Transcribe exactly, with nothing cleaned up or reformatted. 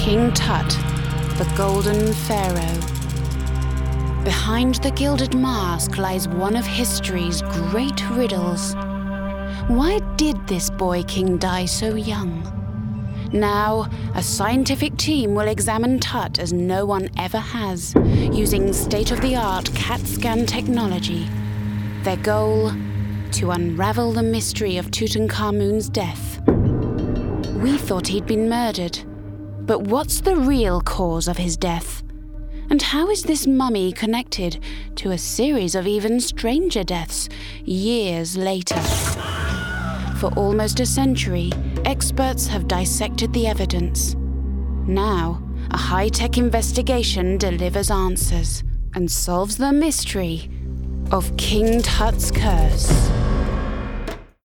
King Tut, the Golden Pharaoh. Behind the gilded mask lies one of history's great riddles. Why did this boy king die so young? Now, a scientific team will examine Tut as no one ever has, using state-of-the-art CAT scan technology. Their goal? To unravel the mystery of Tutankhamun's death. We thought he'd been murdered, but what's the real cause of his death? And how is this mummy connected to a series of even stranger deaths years later? For almost a century, experts have dissected the evidence. Now, a high-tech investigation delivers answers and solves the mystery of King Tut's curse.